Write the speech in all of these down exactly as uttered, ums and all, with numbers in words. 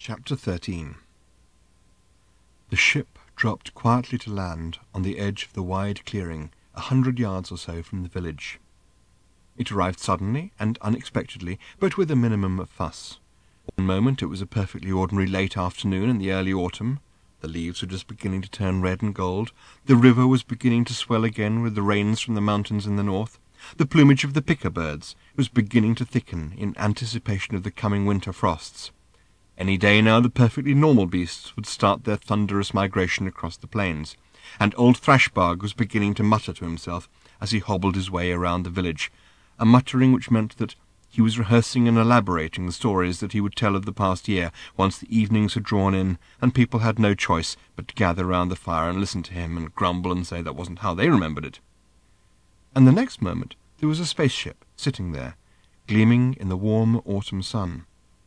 Chapter thirteen. The ship dropped quietly to land on the edge of the wide clearing, a hundred yards or so from the village. It arrived suddenly and unexpectedly, but with a minimum of fuss. One moment it was a perfectly ordinary late afternoon in the early autumn. The leaves were just beginning to turn red and gold. The river was beginning to swell again with the rains from the mountains in the north. The plumage of the picker birds was beginning to thicken in anticipation of the coming winter frosts. Any day now the perfectly normal beasts would start their thunderous migration across the plains, and old Thrashbog was beginning to mutter to himself as he hobbled his way around the village, a muttering which meant that he was rehearsing and elaborating the stories that he would tell of the past year, once the evenings had drawn in, and people had no choice but to gather round the fire and listen to him and grumble and say that wasn't how they remembered it. And the next moment there was a spaceship sitting there, gleaming in the warm autumn sun.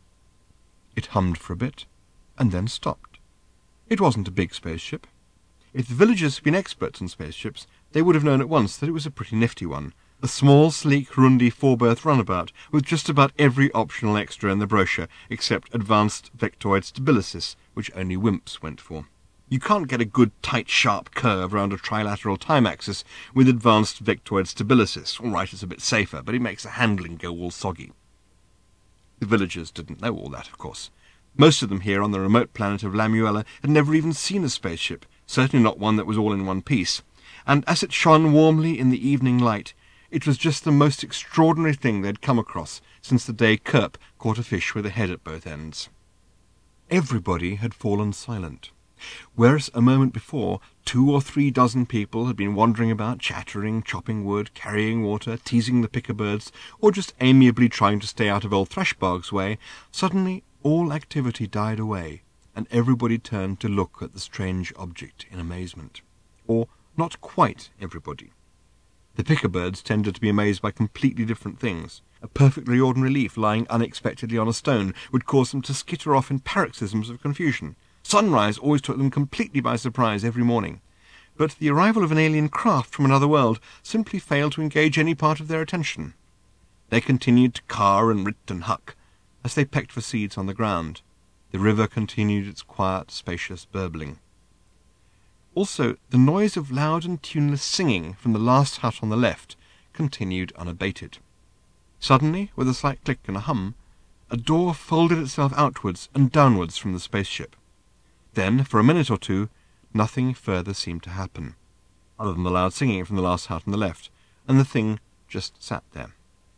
It hummed for a bit, and then stopped. It wasn't a big spaceship. If the villagers had been experts on spaceships, they would have known at once that it was a pretty nifty one, a small, sleek, rundy four-berth runabout, with just about every optional extra in the brochure, except Advanced Vectoid Stabilisis, which only wimps went for. You can't get a good, tight, sharp curve round a trilateral time axis with Advanced Vectoid Stabilisis. All right, it's a bit safer, but it makes the handling go all soggy. The villagers didn't know all that, of course. Most of them here on the remote planet of Lamuella had never even seen a spaceship, certainly not one that was all in one piece, and as it shone warmly in the evening light, it was just the most extraordinary thing they'd come across since the day Kerp caught a fish with a head at both ends. Everybody had fallen silent. Whereas a moment before, two or three dozen people had been wandering about, chattering, chopping wood, carrying water, teasing the picker birds, or just amiably trying to stay out of old Thrashbog's way, suddenly all activity died away, and everybody turned to look at the strange object in amazement. Or not quite everybody. The picker birds tended to be amazed by completely different things. A perfectly ordinary leaf lying unexpectedly on a stone would cause them to skitter off in paroxysms of confusion. Sunrise always took them completely by surprise every morning, but the arrival of an alien craft from another world simply failed to engage any part of their attention. They continued to car and rit and huck as they pecked for seeds on the ground. The river continued its quiet, spacious burbling. Also, the noise of loud and tuneless singing from the last hut on the left continued unabated. Suddenly, with a slight click and a hum, a door folded itself outwards and downwards from the spaceship. Then, for a minute or two, nothing further seemed to happen, other than the loud singing from the last hut on the left, and the thing just sat there.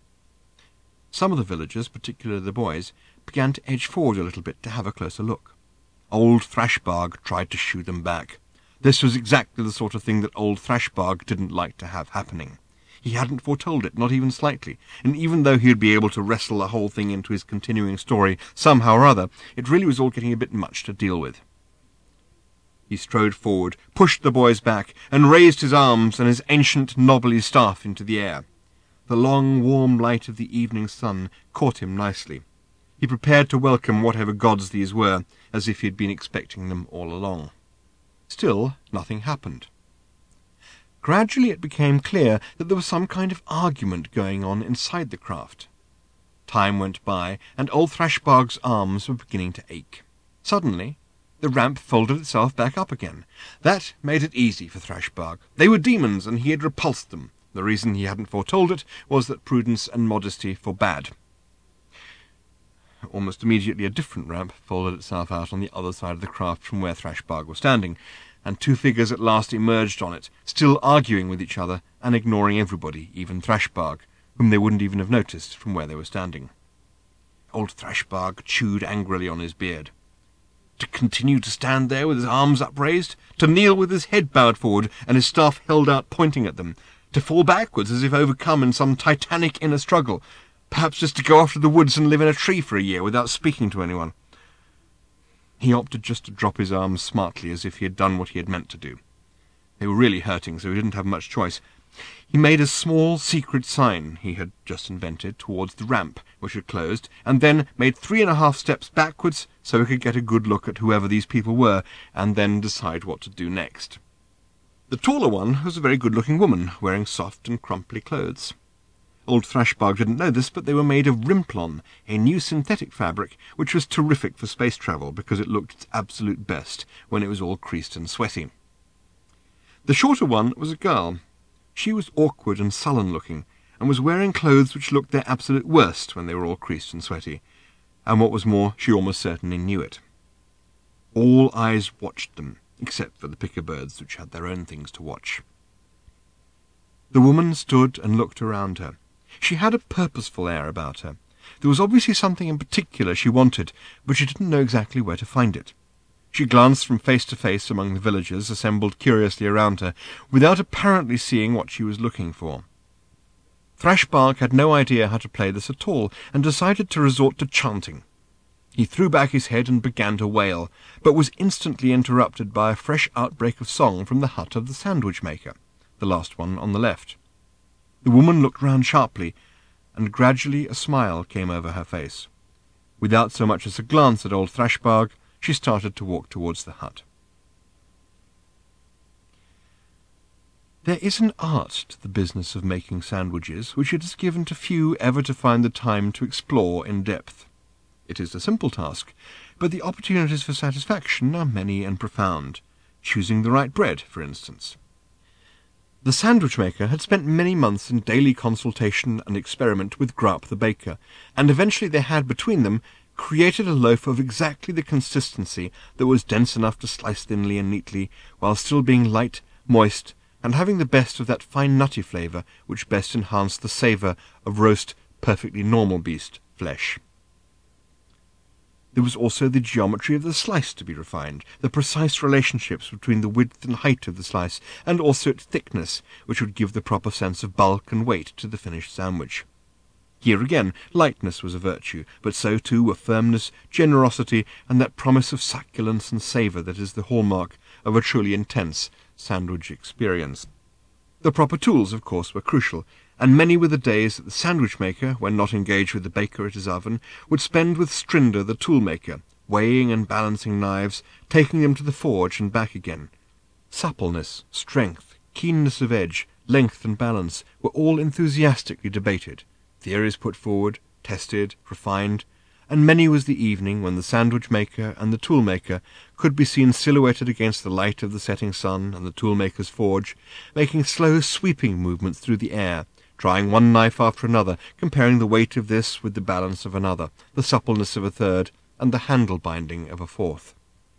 Some of the villagers, particularly the boys, began to edge forward a little bit to have a closer look. Old Thrashbog tried to shoo them back. This was exactly the sort of thing that old Thrashbog didn't like to have happening. He hadn't foretold it, not even slightly, and even though he'd be able to wrestle the whole thing into his continuing story somehow or other, it really was all getting a bit much to deal with. He strode forward, pushed the boys back, and raised his arms and his ancient knobbly staff into the air. The long, warm light of the evening sun caught him nicely. He prepared to welcome whatever gods these were, as if he had been expecting them all along. Still, nothing happened. Gradually it became clear that there was some kind of argument going on inside the craft. Time went by, and old Thrashbog's arms were beginning to ache. Suddenly, the ramp folded itself back up again. That made it easy for Thrashbog. They were demons, and he had repulsed them. The reason he hadn't foretold it was that prudence and modesty forbade. Almost immediately a different ramp folded itself out on the other side of the craft from where Thrashbog was standing, and two figures at last emerged on it, still arguing with each other and ignoring everybody, even Thrashbog, whom they wouldn't even have noticed from where they were standing. Old Thrashbog chewed angrily on his beard. To continue to stand there with his arms upraised, to kneel with his head bowed forward and his staff held out pointing at them, to fall backwards as if overcome in some titanic inner struggle, perhaps just to go off to the woods and live in a tree for a year without speaking to anyone. He opted just to drop his arms smartly as if he had done what he had meant to do. They were really hurting, so he didn't have much choice. He made a small secret sign he had just invented towards the ramp, which had closed, and then made three and a half steps backwards so he could get a good look at whoever these people were, and then decide what to do next. The taller one was a very good-looking woman, wearing soft and crumply clothes. Old Thrashbog didn't know this, but they were made of Rimplon, a new synthetic fabric which was terrific for space travel because it looked its absolute best when it was all creased and sweaty. The shorter one was a girl. She was awkward and sullen-looking, and was wearing clothes which looked their absolute worst when they were all creased and sweaty, and what was more, she almost certainly knew it. All eyes watched them, except for the picker birds, which had their own things to watch. The woman stood and looked around her. She had a purposeful air about her. There was obviously something in particular she wanted, but she didn't know exactly where to find it. She glanced from face to face among the villagers assembled curiously around her, without apparently seeing what she was looking for. Thrashbog had no idea how to play this at all, and decided to resort to chanting. He threw back his head and began to wail, but was instantly interrupted by a fresh outbreak of song from the hut of the sandwich maker, the last one on the left. The woman looked round sharply, and gradually a smile came over her face. Without so much as a glance at old Thrashbog, she started to walk towards the hut. There is an art to the business of making sandwiches which it is given to few ever to find the time to explore in depth. It is a simple task, but the opportunities for satisfaction are many and profound. Choosing the right bread, for instance. The sandwich maker had spent many months in daily consultation and experiment with Grap the baker, and eventually they had, between them, created a loaf of exactly the consistency that was dense enough to slice thinly and neatly, while still being light, moist, and having the best of that fine nutty flavour which best enhanced the savour of roast, perfectly normal beast flesh. There was also the geometry of the slice to be refined, the precise relationships between the width and height of the slice, and also its thickness, which would give the proper sense of bulk and weight to the finished sandwich. Here again, lightness was a virtue, but so too were firmness, generosity, and that promise of succulence and savour that is the hallmark of a truly intense sandwich experience. The proper tools, of course, were crucial, and many were the days that the sandwich maker, when not engaged with the baker at his oven, would spend with Strinder the tool-maker, weighing and balancing knives, taking them to the forge and back again. Suppleness, strength, keenness of edge, length and balance were all enthusiastically debated, theories put forward, tested, refined, and many was the evening when the sandwich-maker and the tool-maker could be seen silhouetted against the light of the setting sun and the tool-maker's forge, making slow sweeping movements through the air, trying one knife after another, comparing the weight of this with the balance of another, the suppleness of a third, and the handle-binding of a fourth.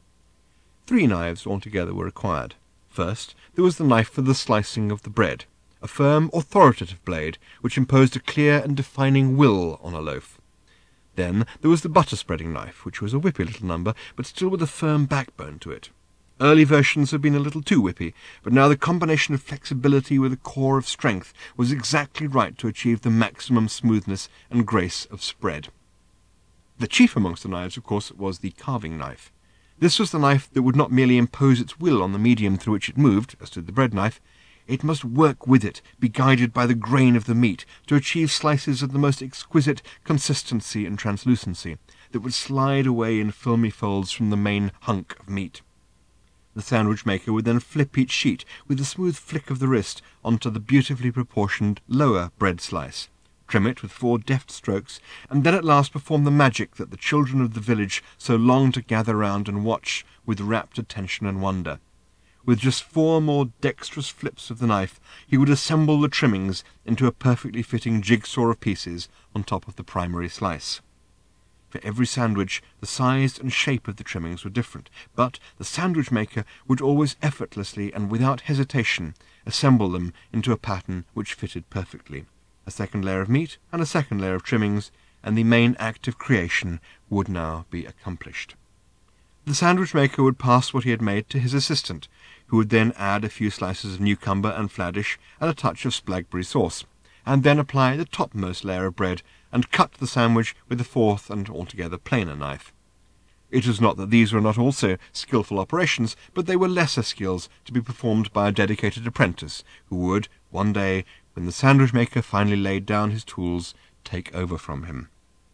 Three knives altogether were required. First, there was the knife for the slicing of the bread, a firm, authoritative blade which imposed a clear and defining will on a loaf. Then there was the butter-spreading knife, which was a whippy little number, but still with a firm backbone to it. Early versions had been a little too whippy, but now the combination of flexibility with a core of strength was exactly right to achieve the maximum smoothness and grace of spread. The chief amongst the knives, of course, was the carving knife. This was the knife that would not merely impose its will on the medium through which it moved, as did the bread knife. It must work with it, be guided by the grain of the meat, to achieve slices of the most exquisite consistency and translucency, that would slide away in filmy folds from the main hunk of meat. The sandwich-maker would then flip each sheet with a smooth flick of the wrist onto the beautifully proportioned lower bread slice, trim it with four deft strokes, and then at last perform the magic that the children of the village so longed to gather round and watch with rapt attention and wonder. With just four more dexterous flips of the knife, he would assemble the trimmings into a perfectly fitting jigsaw of pieces on top of the primary slice. For every sandwich, the size and shape of the trimmings were different, but the sandwich-maker would always effortlessly and without hesitation assemble them into a pattern which fitted perfectly. A second layer of meat and a second layer of trimmings, and the main act of creation would now be accomplished. The sandwich-maker would pass what he had made to his assistant, who would then add a few slices of Newcumber and Fladdish and a touch of Splagberry sauce, and then apply the topmost layer of bread and cut the sandwich with a fourth and altogether plainer knife. It was not that these were not also skilful operations, but they were lesser skills to be performed by a dedicated apprentice, who would, one day, when the sandwich-maker finally laid down his tools, take over from him.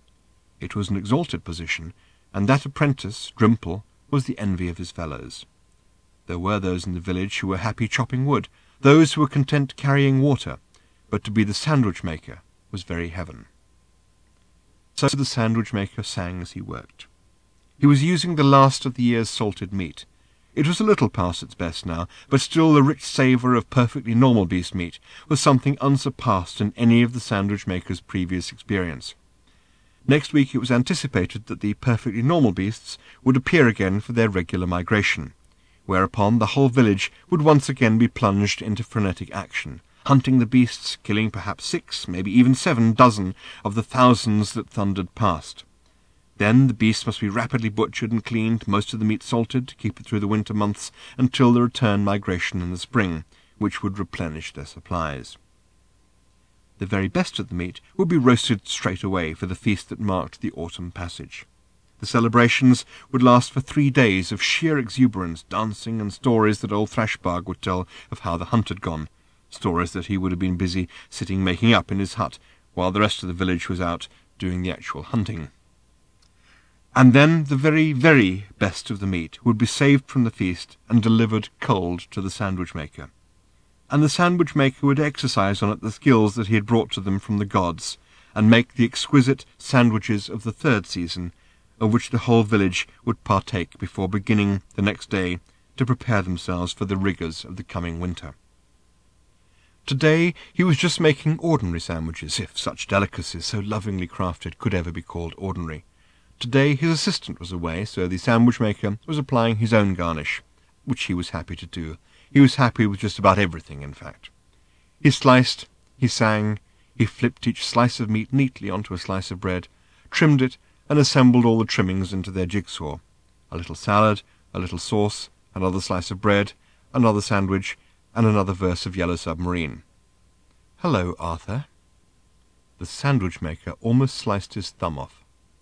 It was an exalted position, and that apprentice, Drimple, was the envy of his fellows. There were those in the village who were happy chopping wood, those who were content carrying water, but to be the sandwich-maker was very heaven. So the sandwich maker sang as he worked. He was using the last of the year's salted meat. It was a little past its best now, but still the rich savour of perfectly normal beast meat was something unsurpassed in any of the sandwich maker's previous experience. Next week it was anticipated that the perfectly normal beasts would appear again for their regular migration, whereupon the whole village would once again be plunged into frenetic action, hunting the beasts, killing perhaps six, maybe even seven dozen of the thousands that thundered past. Then the beasts must be rapidly butchered and cleaned, most of the meat salted, to keep it through the winter months until the return migration in the spring, which would replenish their supplies. The very best of the meat would be roasted straight away for the feast that marked the autumn passage. The celebrations would last for three days of sheer exuberance, dancing, and stories that old Thrashbog would tell of how the hunt had gone, stories that he would have been busy sitting making up in his hut, while the rest of the village was out doing the actual hunting. And then the very, very best of the meat would be saved from the feast and delivered cold to the sandwich maker. And the sandwich maker would exercise on it the skills that he had brought to them from the gods, and make the exquisite sandwiches of the third season, of which the whole village would partake before beginning the next day to prepare themselves for the rigours of the coming winter. Today he was just making ordinary sandwiches, if such delicacies so lovingly crafted could ever be called ordinary. Today his assistant was away, so the sandwich maker was applying his own garnish, which he was happy to do. He was happy with just about everything, in fact. He sliced, he sang, he flipped each slice of meat neatly onto a slice of bread, trimmed it, and assembled all the trimmings into their jigsaw. A little salad, a little sauce, another slice of bread, another sandwich, and another verse of Yellow Submarine. "Hello, Arthur." The sandwich maker almost sliced his thumb off.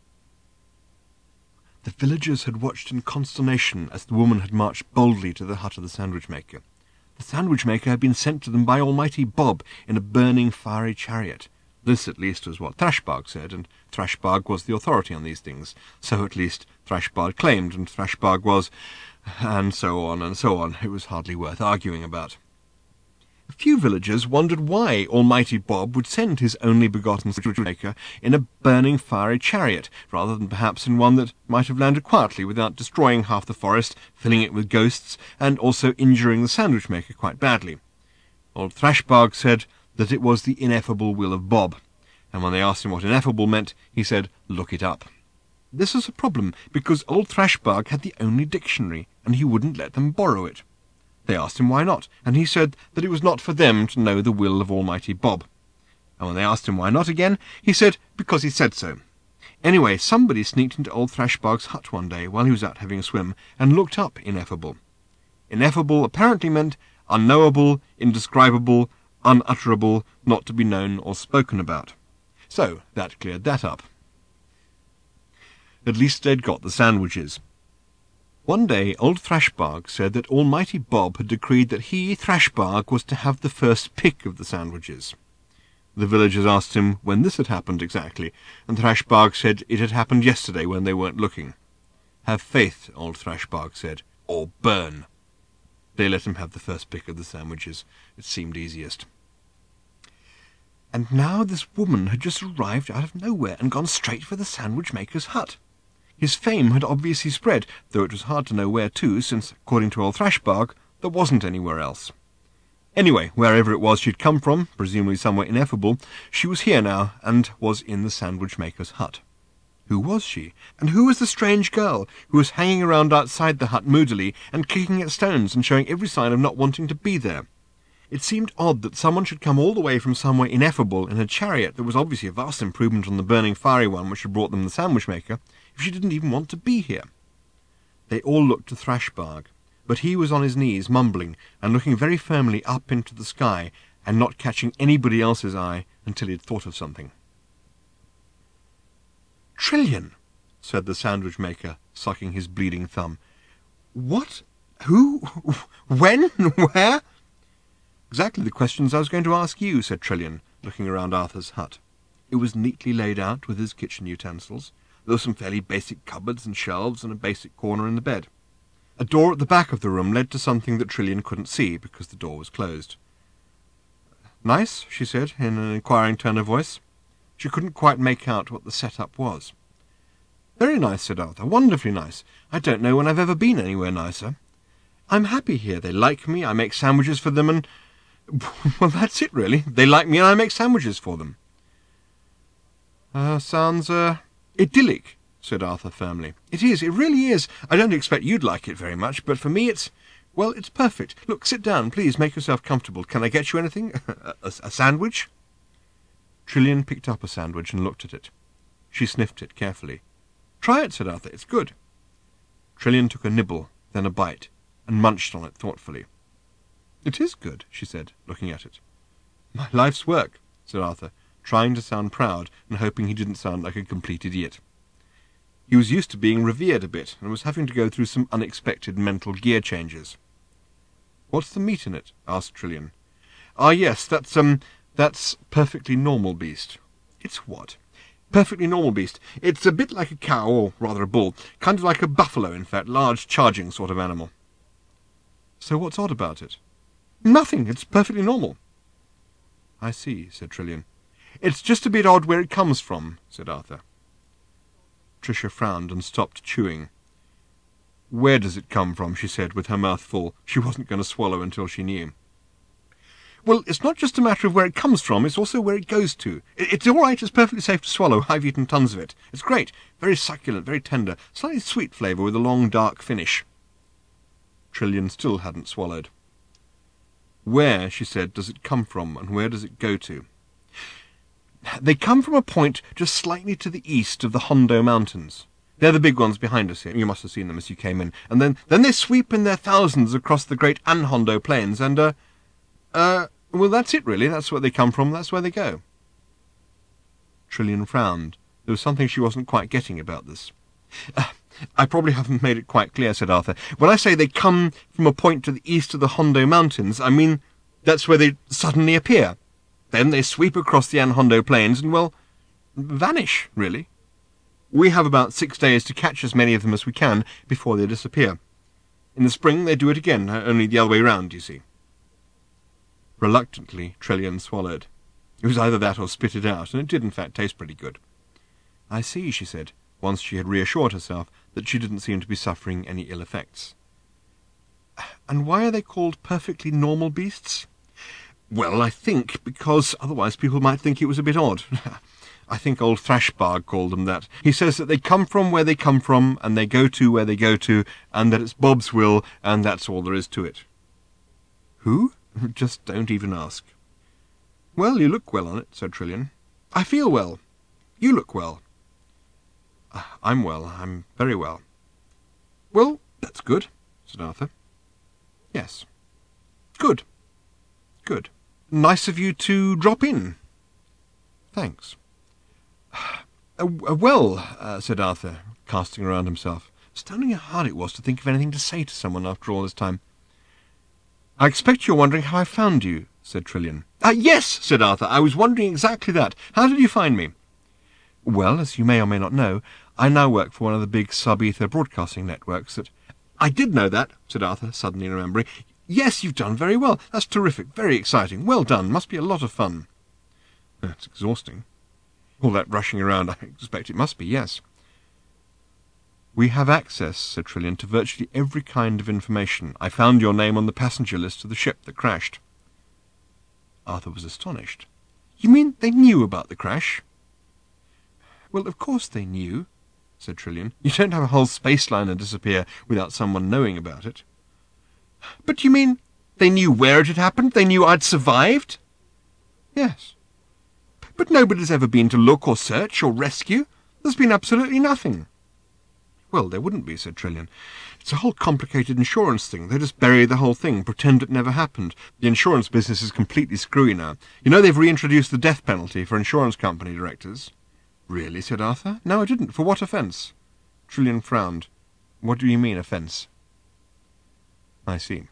The villagers had watched in consternation as the woman had marched boldly to the hut of the sandwich maker. The sandwich maker had been sent to them by Almighty Bob in a burning fiery chariot. This, at least, was what Thrashbog said, and Thrashbog was the authority on these things. So, at least, Thrashbog claimed, and Thrashbog was... and so on and so on. It was hardly worth arguing about. A few villagers wondered why Almighty Bob would send his only begotten sandwich maker in a burning fiery chariot, rather than perhaps in one that might have landed quietly without destroying half the forest, filling it with ghosts, and also injuring the sandwich maker quite badly. Old Thrashbog said that it was the ineffable will of Bob, and when they asked him what ineffable meant, he said, "Look it up." This was a problem, because old Thrashbog had the only dictionary, and he wouldn't let them borrow it. They asked him why not, and he said that it was not for them to know the will of Almighty Bob. And when they asked him why not again, he said because he said so. Anyway, somebody sneaked into old Thrashbog's hut one day while he was out having a swim, and looked up ineffable. Ineffable apparently meant unknowable, indescribable, unutterable, not to be known or spoken about. So that cleared that up. At least they'd got the sandwiches. One day old Thrashbog said that Almighty Bob had decreed that he, Thrashbog, was to have the first pick of the sandwiches. The villagers asked him when this had happened exactly, and Thrashbog said it had happened yesterday when they weren't looking. "Have faith," old Thrashbog said, "or burn." They let him have the first pick of the sandwiches. It seemed easiest. And now this woman had just arrived out of nowhere and gone straight for the sandwich maker's hut. His fame had obviously spread, though it was hard to know where to, since, according to old Thrashbog, there wasn't anywhere else. Anyway, wherever it was she'd come from, presumably somewhere ineffable, she was here now, and was in the sandwich maker's hut. Who was she? And who was the strange girl who was hanging around outside the hut moodily and kicking at stones and showing every sign of not wanting to be there? It seemed odd that someone should come all the way from somewhere ineffable in a chariot that was obviously a vast improvement on the burning fiery one which had brought them the sandwich maker, if she didn't even want to be here. They all looked to Thrashbog, but he was on his knees, mumbling, and looking very firmly up into the sky, and not catching anybody else's eye until he had thought of something. "Trillion," said the sandwich maker, sucking his bleeding thumb. "What? Who? When? Where?" "Exactly the questions I was going to ask you," said Trillion, looking around Arthur's hut. It was neatly laid out with his kitchen utensils. There were some fairly basic cupboards and shelves and a basic corner in the bed. A door at the back of the room led to something that Trillion couldn't see because the door was closed. "Nice?" she said, in an inquiring tone of voice. She couldn't quite make out what the set-up was. "Very nice," said Arthur. "Wonderfully nice. I don't know when I've ever been anywhere nicer. I'm happy here. They like me. I make sandwiches for them, and... well, that's it, really. They like me, and I make sandwiches for them." Uh, sounds, uh, idyllic," said Arthur firmly. "It is. It really is. I don't expect you'd like it very much, but for me it's... well, it's perfect. Look, sit down. Please, make yourself comfortable. Can I get you anything? a, a, a sandwich?" Trilian picked up a sandwich and looked at it. She sniffed it carefully. "Try it," said Arthur. "It's good." Trilian took a nibble, then a bite, and munched on it thoughtfully. "It is good," she said, looking at it. "My life's work," said Arthur, trying to sound proud and hoping he didn't sound like a complete idiot. He was used to being revered a bit, and was having to go through some unexpected mental gear changes. "What's the meat in it?" asked Trilian. "Ah, yes, that's, um, that's perfectly normal beast." "It's what?" "Perfectly normal beast. It's a bit like a cow, or rather a bull. Kind of like a buffalo, in fact. Large, charging sort of animal." "So what's odd about it?" "Nothing. It's perfectly normal." "I see," said Trilian. "It's just a bit odd where it comes from," said Arthur. Tricia frowned and stopped chewing. "Where does it come from?" she said, with her mouth full. She wasn't going to swallow until she knew. "Well, it's not just a matter of where it comes from, it's also where it goes to. It's all right, it's perfectly safe to swallow. I've eaten tons of it. It's great. Very succulent, very tender. Slightly sweet flavour with a long, dark finish." Trilian still hadn't swallowed. "Where," she said, "does it come from, and where does it go to?" "They come from a point just slightly to the east of the Hondo Mountains. They're the big ones behind us here. You must have seen them as you came in. And then, then they sweep in their thousands across the great Anhondo Plains, and, uh, uh, well, that's it, really. That's where they come from. That's where they go." Trilian frowned. There was something she wasn't quite getting about this. Uh, "I probably haven't made it quite clear," said Arthur. "When I say they come from a point to the east of the Hondo Mountains, I mean that's where they suddenly appear. Then they sweep across the Anhondo Plains and, well, vanish, really. We have about six days to catch as many of them as we can before they disappear. In the spring they do it again, only the other way round, you see." Reluctantly, Trilian swallowed. It was either that or spit it out, and it did in fact taste pretty good. "I see," she said, once she had reassured herself that she didn't seem to be suffering any ill effects. "And why are they called perfectly normal beasts?" "Well, I think because otherwise people might think it was a bit odd. I think old Thrashbarg called them that. He says that they come from where they come from, and they go to where they go to, and that it's Bob's will, and that's all there is to it." "Who?" "Just don't even ask." "Well, you look well on it," said Trilian. "I feel well. You look well." "I'm well. I'm very well." "Well, that's good," said Arthur. "Yes. Good. Good. Nice of you to drop in." "Thanks." Uh, well, uh, said Arthur, casting around himself. Astounding how hard it was to think of anything to say to someone after all this time. "I expect you're wondering how I found you," said Trilian. "Ah, yes," said Arthur. "I was wondering exactly that. How did you find me?" "Well, as you may or may not know, I now work for one of the big sub-ether broadcasting networks that—" "I did know that," said Arthur, suddenly remembering. "Yes, you've done very well. That's terrific. Very exciting. Well done. Must be a lot of fun." "It's exhausting." "All that rushing around, I expect it must be, yes." "We have access," said Trilian, "to virtually every kind of information. I found your name on the passenger list of the ship that crashed." Arthur was astonished. "You mean they knew about the crash?" "Well, of course they knew," said Trilian. "You don't have a whole space liner disappear without someone knowing about it." "But you mean they knew where it had happened? They knew I'd survived?" "Yes." "But nobody's ever been to look or search or rescue. There's been absolutely nothing." "Well, there wouldn't be," said Trilian. "It's a whole complicated insurance thing. They just bury the whole thing, pretend it never happened. The insurance business is completely screwy now. You know they've reintroduced the death penalty for insurance company directors." "Really?" said Arthur. "No, I didn't. For what offence?" Trilian frowned. "What do you mean, offence?" "I see."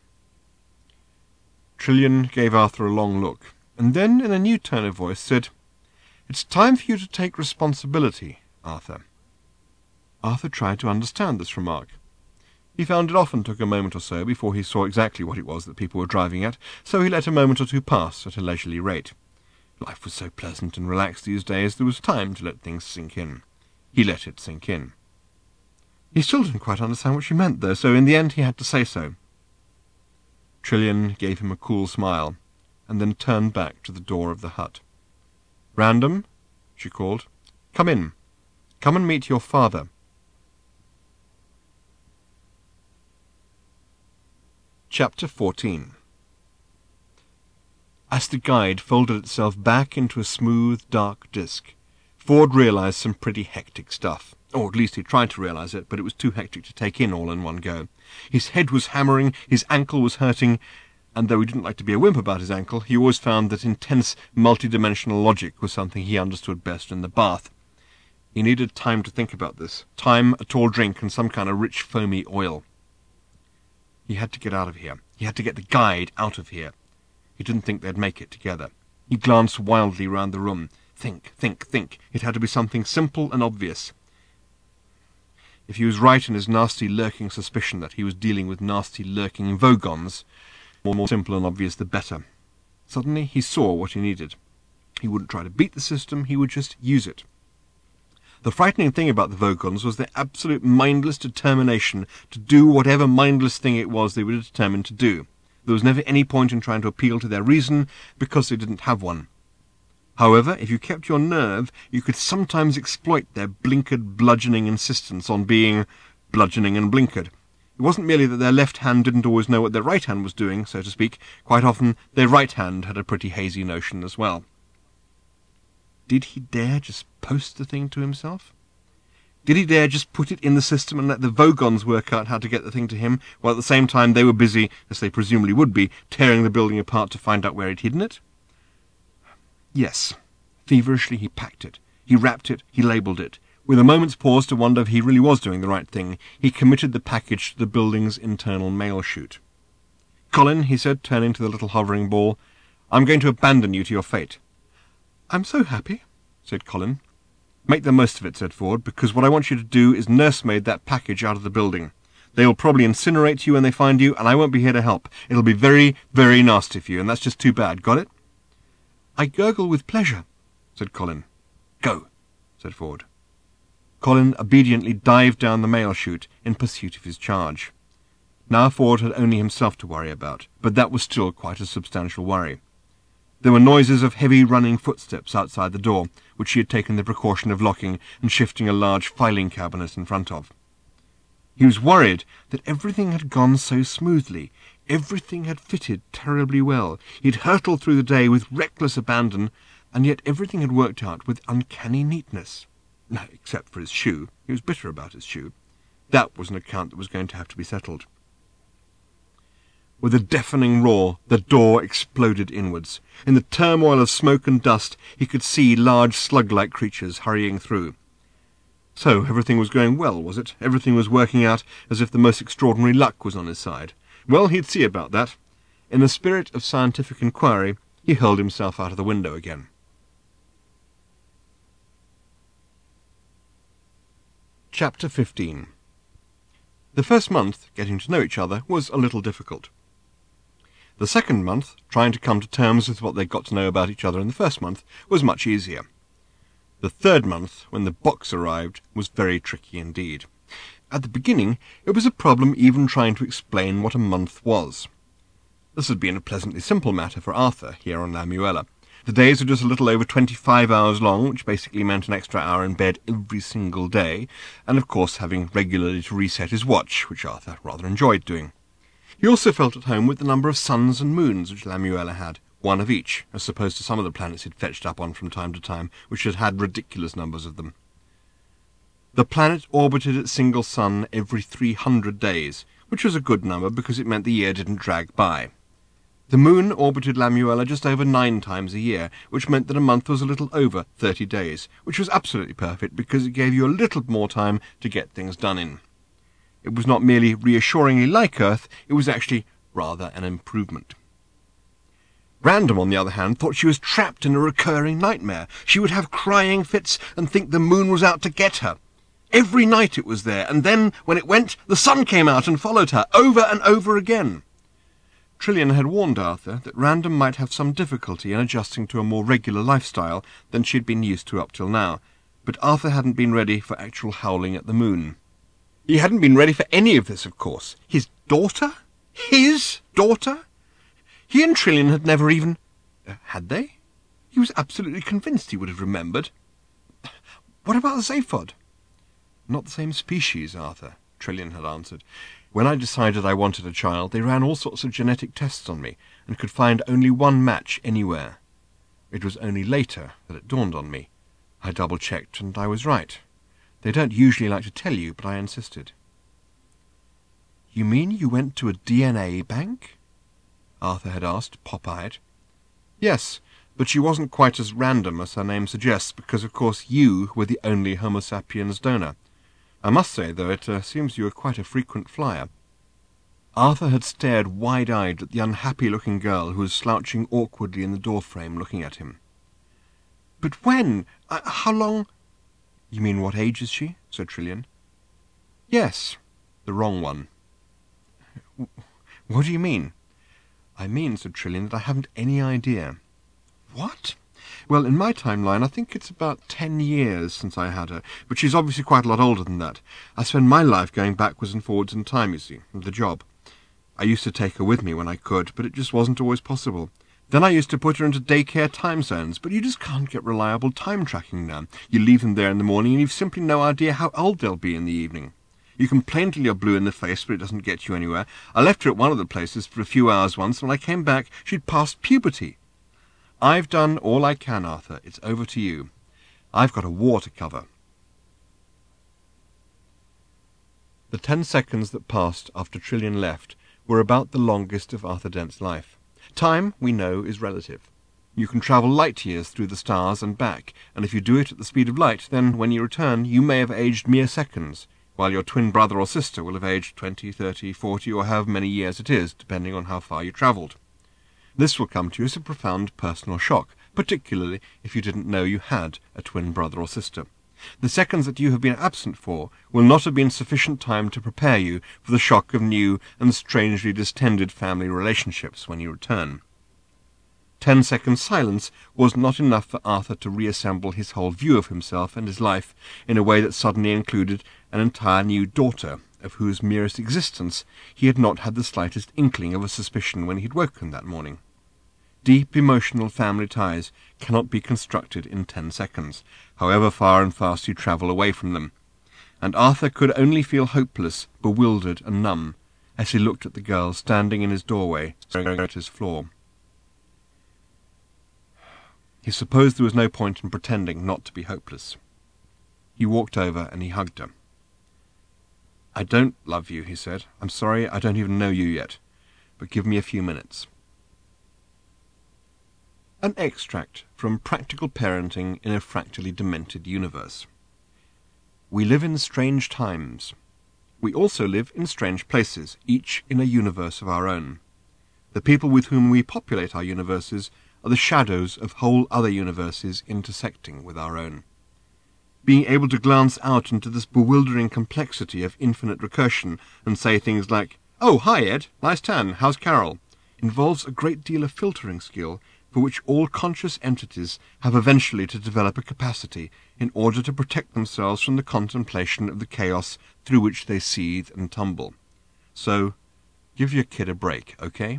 Trilian gave Arthur a long look, and then, in a new tone of voice, said, "It's time for you to take responsibility, Arthur." Arthur tried to understand this remark. He found it often took a moment or so before he saw exactly what it was that people were driving at, so he let a moment or two pass at a leisurely rate. Life was so pleasant and relaxed these days, there was time to let things sink in. He let it sink in. He still didn't quite understand what she meant, though, so in the end he had to say so. Trilian gave him a cool smile, and then turned back to the door of the hut. "Random," she called, "come in. Come and meet your father." Chapter fourteen. As the guide folded itself back into a smooth, dark disk, Ford realized some pretty hectic stuff. Or at least he tried to realize it, but it was too hectic to take in all in one go. His head was hammering, his ankle was hurting, and though he didn't like to be a wimp about his ankle, he always found that intense, multidimensional logic was something he understood best in the bath. He needed time to think about this. Time, a tall drink, and some kind of rich, foamy oil. He had to get out of here. He had to get the guide out of here. He didn't think they'd make it together. He glanced wildly round the room. Think, think, think. It had to be something simple and obvious. If he was right in his nasty, lurking suspicion that he was dealing with nasty, lurking Vogons, the more simple and obvious the better. Suddenly he saw what he needed. He wouldn't try to beat the system, he would just use it. The frightening thing about the Vogons was their absolute mindless determination to do whatever mindless thing it was they were determined to do. There was never any point in trying to appeal to their reason, because they didn't have one. However, if you kept your nerve, you could sometimes exploit their blinkered, bludgeoning insistence on being bludgeoning and blinkered. It wasn't merely that their left hand didn't always know what their right hand was doing, so to speak. Quite often, their right hand had a pretty hazy notion as well. Did he dare just post the thing to himself? Did he dare just put it in the system and let the Vogons work out how to get the thing to him, while at the same time they were busy, as they presumably would be, tearing the building apart to find out where he'd hidden it? Yes. Feverishly he packed it. He wrapped it. He labelled it. With a moment's pause to wonder if he really was doing the right thing, he committed the package to the building's internal mail chute. "Colin," he said, turning to the little hovering ball, "I'm going to abandon you to your fate." "I'm so happy," said Colin. "Make the most of it," said Ford, "because what I want you to do is nursemaid that package out of the building. They will probably incinerate you when they find you, and I won't be here to help. It'll be very, very nasty for you, and that's just too bad. Got it?" "I gurgle with pleasure," said Colin. "Go," said Ford. Colin obediently dived down the mail chute in pursuit of his charge. Now Ford had only himself to worry about, but that was still quite a substantial worry. There were noises of heavy running footsteps outside the door, which he had taken the precaution of locking and shifting a large filing cabinet in front of. He was worried that everything had gone so smoothly. Everything had fitted terribly well. He'd hurtled through the day with reckless abandon, and yet everything had worked out with uncanny neatness. No, except for his shoe. He was bitter about his shoe. That was an account that was going to have to be settled. With a deafening roar, the door exploded inwards. In the turmoil of smoke and dust, he could see large slug-like creatures hurrying through. So everything was going well, was it? Everything was working out as if the most extraordinary luck was on his side. Well, he'd see about that. In the spirit of scientific inquiry, he hurled himself out of the window again. Chapter fifteen. The first month, getting to know each other, was a little difficult. The second month, trying to come to terms with what they'd got to know about each other in the first month, was much easier. The third month, when the box arrived, was very tricky indeed. At the beginning, it was a problem even trying to explain what a month was. This had been a pleasantly simple matter for Arthur here on Lamuella. The days were just a little over twenty-five hours long, which basically meant an extra hour in bed every single day, and of course having regularly to reset his watch, which Arthur rather enjoyed doing. He also felt at home with the number of suns and moons which Lamuella had, one of each, as opposed to some of the planets he'd fetched up on from time to time, which had had ridiculous numbers of them. The planet orbited its single sun every three hundred days, which was a good number because it meant the year didn't drag by. The moon orbited Lamuella just over nine times a year, which meant that a month was a little over thirty days, which was absolutely perfect because it gave you a little more time to get things done in. It was not merely reassuringly like Earth, it was actually rather an improvement. Random, on the other hand, thought she was trapped in a recurring nightmare. She would have crying fits and think the moon was out to get her. Every night it was there, and then, when it went, the sun came out and followed her, over and over again. Trilian had warned Arthur that Random might have some difficulty in adjusting to a more regular lifestyle than she had been used to up till now, but Arthur hadn't been ready for actual howling at the moon. He hadn't been ready for any of this, of course. His daughter? His daughter? He and Trilian had never even... Uh, had they? He was absolutely convinced he would have remembered. What about the Zaphod? Not the same species, Arthur, Trilian had answered. When I decided I wanted a child, they ran all sorts of genetic tests on me and could find only one match anywhere. It was only later that it dawned on me. I double-checked, and I was right. They don't usually like to tell you, but I insisted. You mean you went to a D N A bank? Arthur had asked, pop-eyed. Yes, but she wasn't quite as random as her name suggests, because, of course, you were the only Homo sapiens donor. I must say, though, it uh, seems you were quite a frequent flyer. Arthur had stared wide-eyed at the unhappy-looking girl who was slouching awkwardly in the doorframe looking at him. But when? Uh, how long? You mean what age is she? Said Trilian. Yes, the wrong one. What do you mean? I mean, said Trilian, that I haven't any idea. What? Well, in my timeline, I think it's about ten years since I had her, but she's obviously quite a lot older than that. I spend my life going backwards and forwards in time, you see, with the job. I used to take her with me when I could, but it just wasn't always possible. Then I used to put her into daycare time zones, but you just can't get reliable time tracking now. You leave them there in the morning, and you've simply no idea how old they'll be in the evening. You complain till you're blue in the face, but it doesn't get you anywhere. I left her at one of the places for a few hours once, and when I came back, she'd passed puberty. I've done all I can, Arthur. It's over to you. I've got a war to cover. The ten seconds that passed after Trilian left were about the longest of Arthur Dent's life. Time, we know, is relative. You can travel light-years through the stars and back, and if you do it at the speed of light, then when you return, you may have aged mere seconds, while your twin brother or sister will have aged twenty, thirty, forty, or however many years it is, depending on how far you travelled. This will come to you as a profound personal shock, particularly if you didn't know you had a twin brother or sister. The seconds that you have been absent for will not have been sufficient time to prepare you for the shock of new and strangely distended family relationships when you return. Ten seconds' silence was not enough for Arthur to reassemble his whole view of himself and his life in a way that suddenly included an entire new daughter, of whose merest existence he had not had the slightest inkling of a suspicion when he had woken that morning. Deep emotional family ties cannot be constructed in ten seconds, however far and fast you travel away from them, and Arthur could only feel hopeless, bewildered, and numb as he looked at the girl standing in his doorway, staring at his floor. He supposed there was no point in pretending not to be hopeless. He walked over and he hugged her. "I don't love you," he said. "I'm sorry, I don't even know you yet, but give me a few minutes." An extract from Practical Parenting in a Fractally Demented Universe. We live in strange times. We also live in strange places, each in a universe of our own. The people with whom we populate our universes are the shadows of whole other universes intersecting with our own. Being able to glance out into this bewildering complexity of infinite recursion and say things like, "Oh, hi, Ed. Nice tan. How's Carol?" involves a great deal of filtering skill for which all conscious entities have eventually to develop a capacity in order to protect themselves from the contemplation of the chaos through which they seethe and tumble. So, give your kid a break, okay?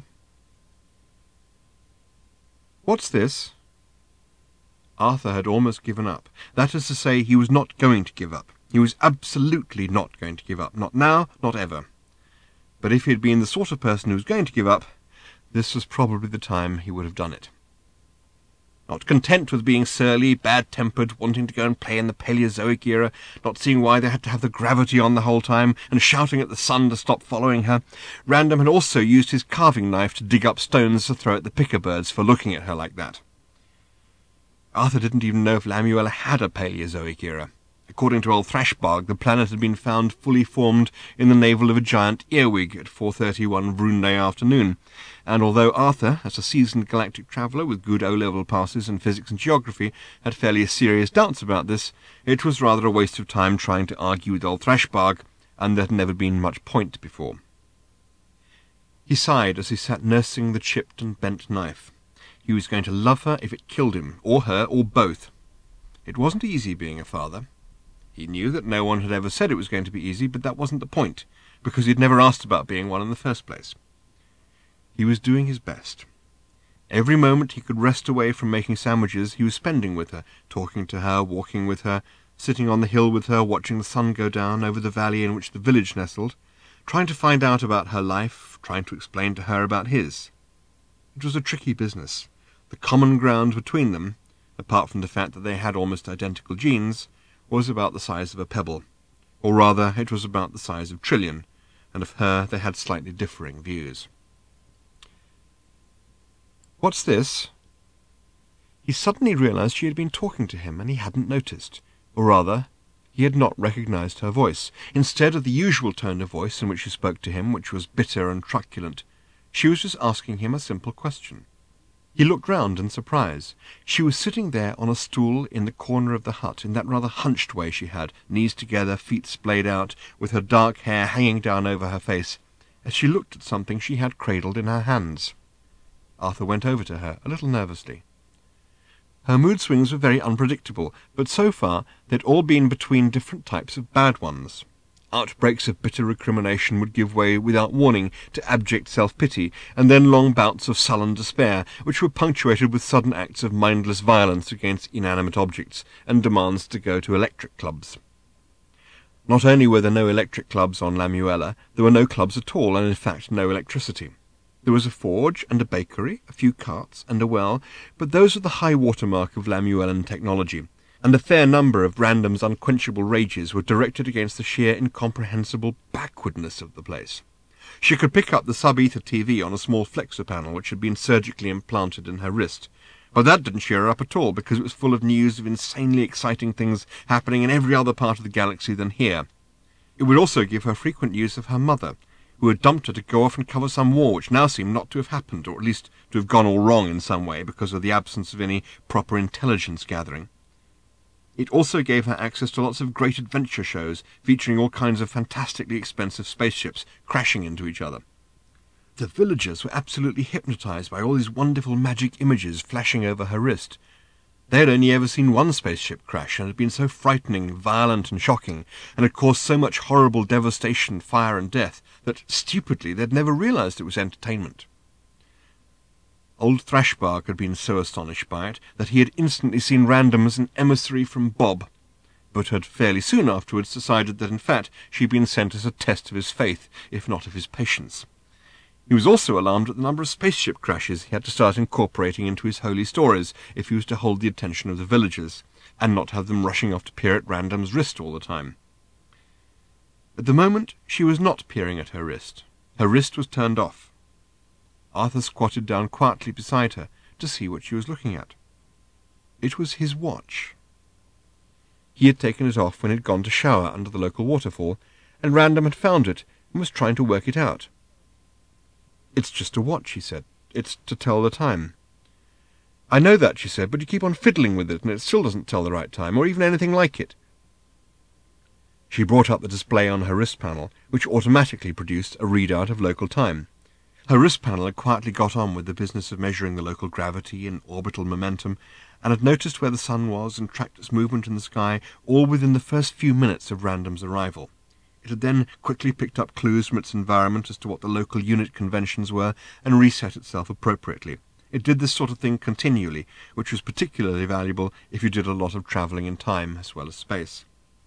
What's this? Arthur had almost given up. That is to say, he was not going to give up. He was absolutely not going to give up. Not now, not ever. But if he had been the sort of person who was going to give up, this was probably the time he would have done it. Not content with being surly, bad-tempered, wanting to go and play in the Paleozoic era, not seeing why they had to have the gravity on the whole time, and shouting at the sun to stop following her, Random had also used his carving knife to dig up stones to throw at the picker-birds for looking at her like that. Arthur didn't even know if Lamuella had a Paleozoic era. According to old Thrashbog, the planet had been found fully formed in the navel of a giant earwig at four thirty one Brunei afternoon, and although Arthur, as a seasoned galactic traveller with good O-level passes in physics and geography, had fairly serious doubts about this, it was rather a waste of time trying to argue with old Thrashbog, and there had never been much point before. He sighed as he sat nursing the chipped and bent knife. He was going to love her if it killed him, or her, or both. It wasn't easy being a father. He knew that no one had ever said it was going to be easy, but that wasn't the point, because he'd never asked about being one in the first place. He was doing his best. Every moment he could wrest away from making sandwiches he was spending with her, talking to her, walking with her, sitting on the hill with her, watching the sun go down over the valley in which the village nestled, trying to find out about her life, trying to explain to her about his. It was a tricky business. The common ground between them, apart from the fact that they had almost identical genes, was about the size of a pebble. Or rather, it was about the size of Trillian, and of her they had slightly differing views. "What's this?" He suddenly realized she had been talking to him, and he hadn't noticed. Or rather, he had not recognized her voice. Instead of the usual tone of voice in which she spoke to him, which was bitter and truculent, she was just asking him a simple question. He looked round in surprise. She was sitting there on a stool in the corner of the hut, in that rather hunched way she had, knees together, feet splayed out, with her dark hair hanging down over her face, as she looked at something she had cradled in her hands. Arthur went over to her, a little nervously. Her mood swings were very unpredictable, but so far they'd all been between different types of bad ones. Outbreaks of bitter recrimination would give way without warning to abject self-pity, and then long bouts of sullen despair, which were punctuated with sudden acts of mindless violence against inanimate objects, and demands to go to electric clubs. Not only were there no electric clubs on Lamuella, there were no clubs at all, and in fact no electricity. There was a forge and a bakery, a few carts and a well, but those were the high water mark of Lamuellan technology, and a fair number of Random's unquenchable rages were directed against the sheer incomprehensible backwardness of the place. She could pick up the sub-ether T V on a small flexor panel which had been surgically implanted in her wrist, but that didn't cheer her up at all, because it was full of news of insanely exciting things happening in every other part of the galaxy than here. It would also give her frequent news of her mother, who had dumped her to go off and cover some war which now seemed not to have happened, or at least to have gone all wrong in some way because of the absence of any proper intelligence gathering. It also gave her access to lots of great adventure shows featuring all kinds of fantastically expensive spaceships crashing into each other. The villagers were absolutely hypnotized by all these wonderful magic images flashing over her wrist. They had only ever seen one spaceship crash, and had been so frightening, violent and shocking, and had caused so much horrible devastation, fire and death, that, stupidly, they'd never realized it was entertainment. Old Thrashbark had been so astonished by it that he had instantly seen Random as an emissary from Bob, but had fairly soon afterwards decided that in fact she had been sent as a test of his faith, if not of his patience. He was also alarmed at the number of spaceship crashes he had to start incorporating into his holy stories if he was to hold the attention of the villagers, and not have them rushing off to peer at Random's wrist all the time. At the moment she was not peering at her wrist. Her wrist was turned off. Arthur squatted down quietly beside her to see what she was looking at. It was his watch. He had taken it off when he had gone to shower under the local waterfall, and Random had found it and was trying to work it out. "It's just a watch," he said. "It's to tell the time." "I know that," she said, "but you keep on fiddling with it, and it still doesn't tell the right time, or even anything like it." She brought up the display on her wrist panel, which automatically produced a readout of local time. Her wrist panel had quietly got on with the business of measuring the local gravity and orbital momentum, and had noticed where the sun was and tracked its movement in the sky, all within the first few minutes of Random's arrival. It had then quickly picked up clues from its environment as to what the local unit conventions were, and reset itself appropriately. It did this sort of thing continually, which was particularly valuable if you did a lot of travelling in time as well as space.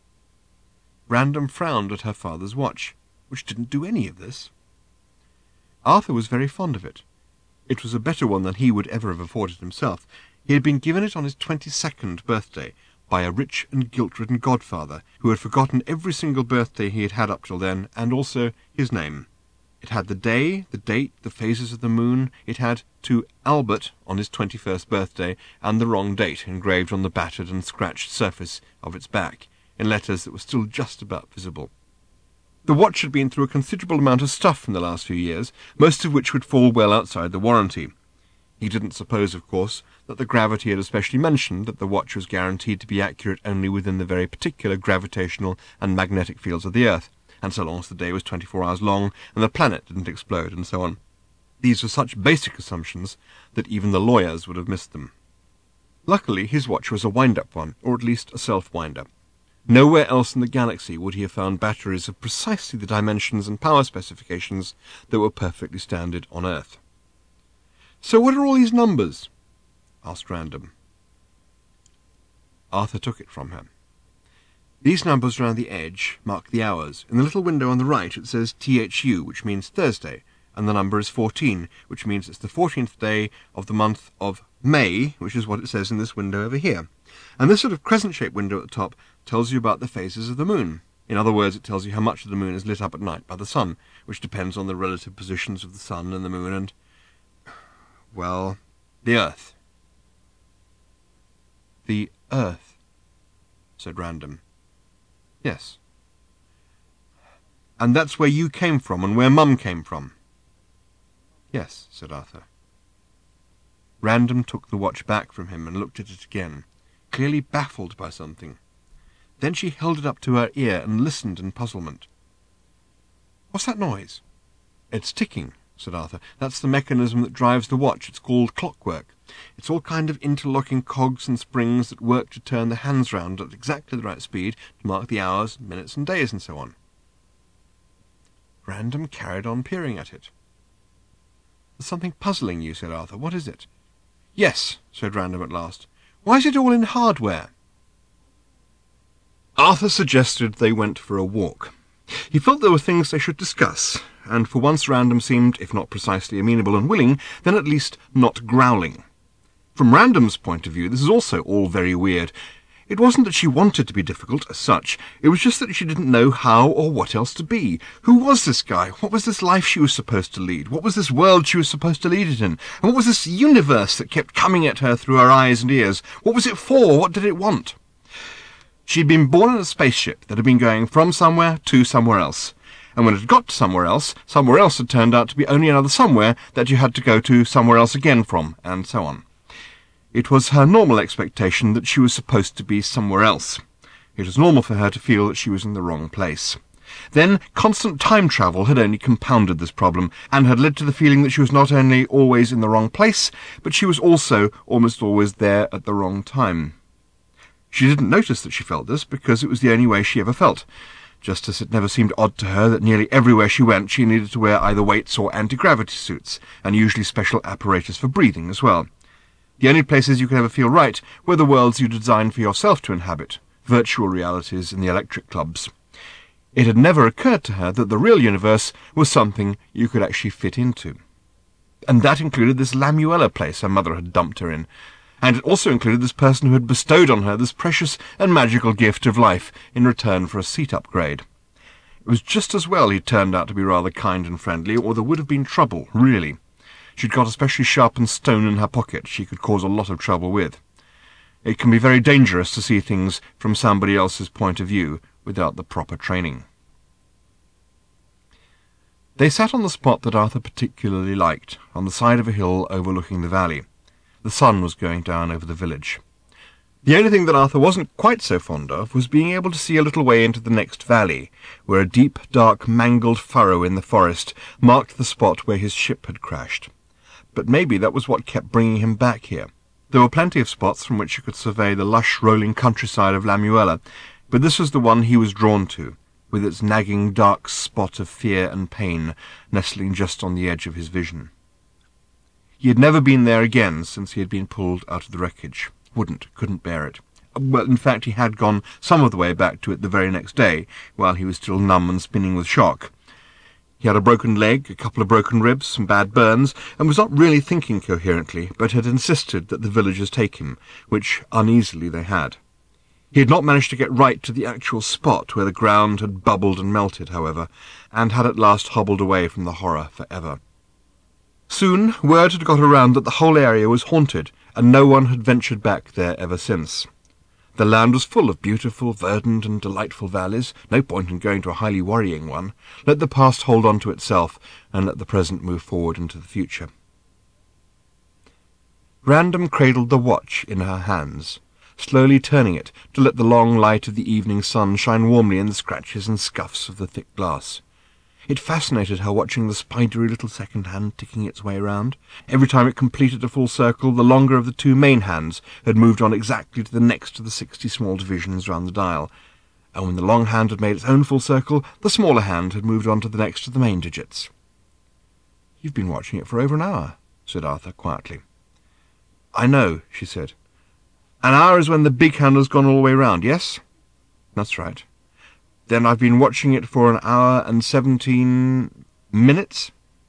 Random frowned at her father's watch, which didn't do any of this. Arthur was very fond of it. It was a better one than he would ever have afforded himself. He had been given it on his twenty-second birthday by a rich and guilt-ridden godfather who had forgotten every single birthday he had had up till then, and also his name. It had the day, the date, the phases of the moon. It had to Albert on his twenty-first birthday, and the wrong date engraved on the battered and scratched surface of its back, in letters that were still just about visible. The watch had been through a considerable amount of stuff in the last few years, most of which would fall well outside the warranty. He didn't suppose, of course, that the gravity had especially mentioned that the watch was guaranteed to be accurate only within the very particular gravitational and magnetic fields of the Earth, and so long as the day was twenty-four hours long and the planet didn't explode, and so on. These were such basic assumptions that even the lawyers would have missed them. Luckily, his watch was a wind-up one, or at least a self-winder. Nowhere else in the galaxy would he have found batteries of precisely the dimensions and power specifications that were perfectly standard on Earth. "So what are all these numbers?" asked Random. Arthur took it from her. "These numbers around the edge mark the hours. In the little window on the right it says T H U, which means Thursday, and the number is fourteen, which means it's the fourteenth day of the month of May, which is what it says in this window over here. And this sort of crescent-shaped window at the top tells you about the phases of the moon. In other words, it tells you how much of the moon is lit up at night by the sun, which depends on the relative positions of the sun and the moon and, well, the Earth." "The Earth," said Random. "Yes." "And that's where you came from and where Mum came from?" "Yes," said Arthur. Random took the watch back from him and looked at it again, clearly baffled by something. Then she held it up to her ear and listened in puzzlement. "What's that noise?" "It's ticking," said Arthur. "That's the mechanism that drives the watch. It's called clockwork. It's all kind of interlocking cogs and springs that work to turn the hands round at exactly the right speed to mark the hours, minutes and days and so on." Random carried on peering at it. "There's something puzzling you," said Arthur. "What is it?" "Yes," said Random at last. "Why is it all in hardware?" Arthur suggested they went for a walk. He felt there were things they should discuss, and for once Random seemed, if not precisely amenable and willing, then at least not growling. From Random's point of view, this is also all very weird. It wasn't that she wanted to be difficult as such, it was just that she didn't know how or what else to be. Who was this guy? What was this life she was supposed to lead? What was this world she was supposed to lead it in? And what was this universe that kept coming at her through her eyes and ears? What was it for? What did it want? She'd been born in a spaceship that had been going from somewhere to somewhere else. And when it had got to somewhere else, somewhere else had turned out to be only another somewhere that you had to go to somewhere else again from, and so on. It was her normal expectation that she was supposed to be somewhere else. It was normal for her to feel that she was in the wrong place. Then constant time travel had only compounded this problem, and had led to the feeling that she was not only always in the wrong place, but she was also almost always there at the wrong time. She didn't notice that she felt this, because it was the only way she ever felt, just as it never seemed odd to her that nearly everywhere she went she needed to wear either weights or anti-gravity suits, and usually special apparatus for breathing as well. The only places you could ever feel right were the worlds you designed for yourself to inhabit, virtual realities in the electric clubs. It had never occurred to her that the real universe was something you could actually fit into. And that included this Lamuella place her mother had dumped her in, and it also included this person who had bestowed on her this precious and magical gift of life in return for a seat upgrade. It was just as well he'd turned out to be rather kind and friendly, or there would have been trouble, really. She'd got a specially sharpened stone in her pocket she could cause a lot of trouble with. It can be very dangerous to see things from somebody else's point of view without the proper training. They sat on the spot that Arthur particularly liked, on the side of a hill overlooking the valley. The sun was going down over the village. The only thing that Arthur wasn't quite so fond of was being able to see a little way into the next valley, where a deep, dark, mangled furrow in the forest marked the spot where his ship had crashed. But maybe that was what kept bringing him back here. There were plenty of spots from which you could survey the lush, rolling countryside of Lamuella, but this was the one he was drawn to, with its nagging dark spot of fear and pain nestling just on the edge of his vision. He had never been there again since he had been pulled out of the wreckage. Wouldn't, couldn't bear it. Well, in fact, he had gone some of the way back to it the very next day, while he was still numb and spinning with shock. He had a broken leg, a couple of broken ribs, some bad burns, and was not really thinking coherently, but had insisted that the villagers take him, which uneasily they had. He had not managed to get right to the actual spot where the ground had bubbled and melted, however, and had at last hobbled away from the horror for ever. Soon word had got around that the whole area was haunted, and no one had ventured back there ever since. The land was full of beautiful, verdant, and delightful valleys. No point in going to a highly worrying one. Let the past hold on to itself, and let the present move forward into the future. Random cradled the watch in her hands, slowly turning it to let the long light of the evening sun shine warmly in the scratches and scuffs of the thick glass. It fascinated her watching the spidery little second hand ticking its way round. Every time it completed a full circle, the longer of the two main hands had moved on exactly to the next of the sixty small divisions round the dial, and when the long hand had made its own full circle, the smaller hand had moved on to the next of the main digits. "You've been watching it for over an hour," said Arthur quietly. "I know," she said. "An hour is when the big hand has gone all the way round, yes?" "That's right." "Then I've been watching it for an hour and seventeen minutes?"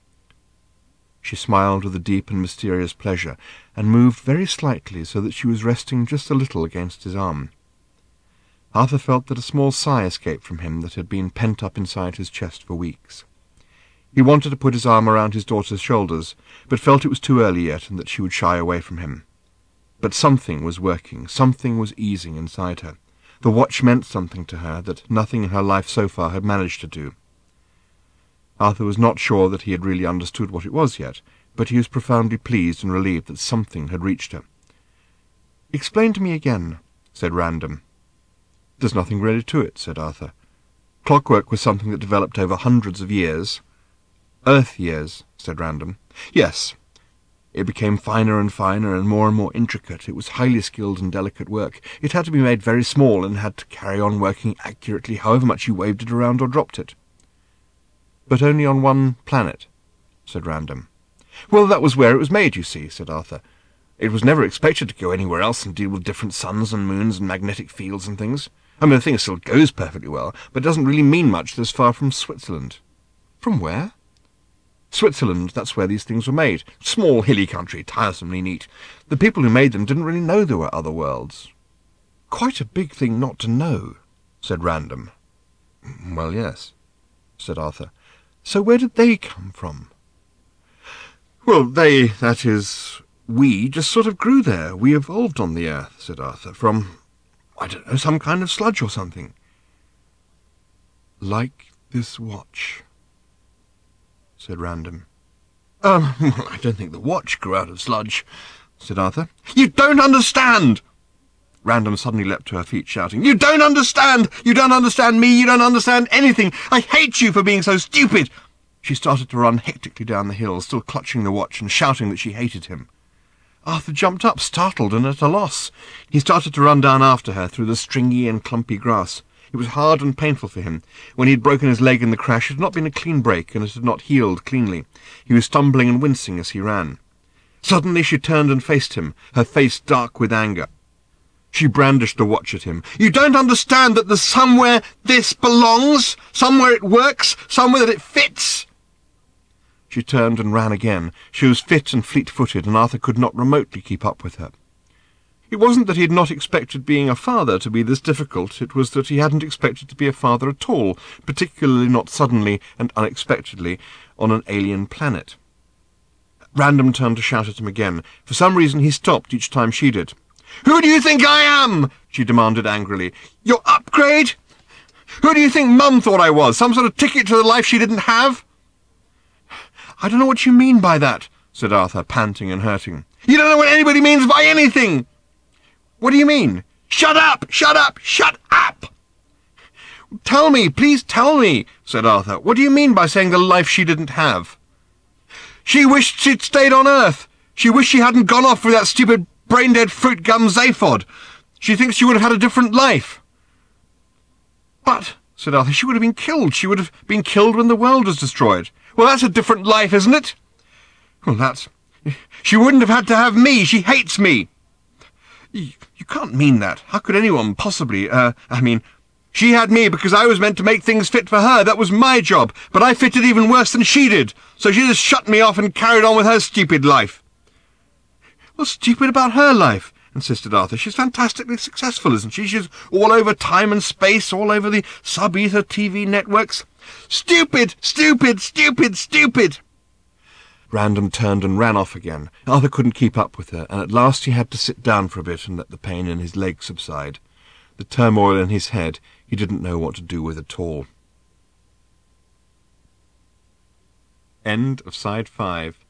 She smiled with a deep and mysterious pleasure, and moved very slightly so that she was resting just a little against his arm. Arthur felt that a small sigh escaped from him that had been pent up inside his chest for weeks. He wanted to put his arm around his daughter's shoulders, but felt it was too early yet and that she would shy away from him. But something was working, something was easing inside her. The watch meant something to her that nothing in her life so far had managed to do. Arthur was not sure that he had really understood what it was yet, but he was profoundly pleased and relieved that something had reached her. "Explain to me again," said Random. "There's nothing really to it," said Arthur. "Clockwork was something that developed over hundreds of years." "Earth years," said Random. "Yes. It became finer and finer and more and more intricate. It was highly skilled and delicate work. It had to be made very small and had to carry on working accurately however much you waved it around or dropped it." "But only on one planet," said Random. "Well, that was where it was made, you see," said Arthur. "It was never expected to go anywhere else and deal with different suns and moons and magnetic fields and things. I mean, the thing still goes perfectly well, but it doesn't really mean much this far from Switzerland." "From where?" "Switzerland, that's where these things were made. Small, hilly country, tiresomely neat. The people who made them didn't really know there were other worlds." "Quite a big thing not to know," said Random. "Well, yes," said Arthur. "So where did they come from?" "Well, they, that is, we, just sort of grew there. We evolved on the Earth," said Arthur, "from, I don't know, some kind of sludge or something." "Like this watch," said Random. Um, well, I don't think the watch grew out of sludge," said Arthur. "You don't understand!" Random suddenly leapt to her feet, shouting, "You don't understand! You don't understand me! You don't understand anything! I hate you for being so stupid!" She started to run hectically down the hill, still clutching the watch and shouting that she hated him. Arthur jumped up, startled and at a loss. He started to run down after her through the stringy and clumpy grass. It was hard and painful for him. When he had broken his leg in the crash, it had not been a clean break, and it had not healed cleanly. He was stumbling and wincing as he ran. Suddenly she turned and faced him, her face dark with anger. She brandished the watch at him. "You don't understand that there's somewhere this belongs? Somewhere it works? Somewhere that it fits?" She turned and ran again. She was fit and fleet-footed, and Arthur could not remotely keep up with her. It wasn't that he had not expected being a father to be this difficult. It was that he hadn't expected to be a father at all, particularly not suddenly and unexpectedly on an alien planet. Random turned to shout at him again. For some reason he stopped each time she did. "Who do you think I am?" she demanded angrily. "Your upgrade? Who do you think Mum thought I was? Some sort of ticket to the life she didn't have?" "I don't know what you mean by that," said Arthur, panting and hurting. "You don't know what anybody means by anything!" "What do you mean?" "Shut up! Shut up! Shut up!" "Tell me, please tell me," said Arthur. "What do you mean by saying the life she didn't have?" "She wished she'd stayed on Earth. She wished she hadn't gone off with that stupid brain-dead fruit gum Zaphod. She thinks she would have had a different life." "But," said Arthur, "she would have been killed. She would have been killed when the world was destroyed." "Well, that's a different life, isn't it?" "Well, that's... She wouldn't have had to have me. She hates me." You, you can't mean that. How could anyone possibly, uh, I mean, she had me because I was meant to make things fit for her. That was my job, but I fitted even worse than she did. So she just shut me off and carried on with her stupid life. "What's stupid about her life?" insisted Arthur. "She's fantastically successful, isn't she? She's all over time and space, all over the sub-ether T V networks." "Stupid! Stupid! Stupid! Stupid!" Random turned and ran off again. Arthur couldn't keep up with her, and at last he had to sit down for a bit and let the pain in his leg subside. The turmoil in his head he didn't know what to do with at all. End of Side five.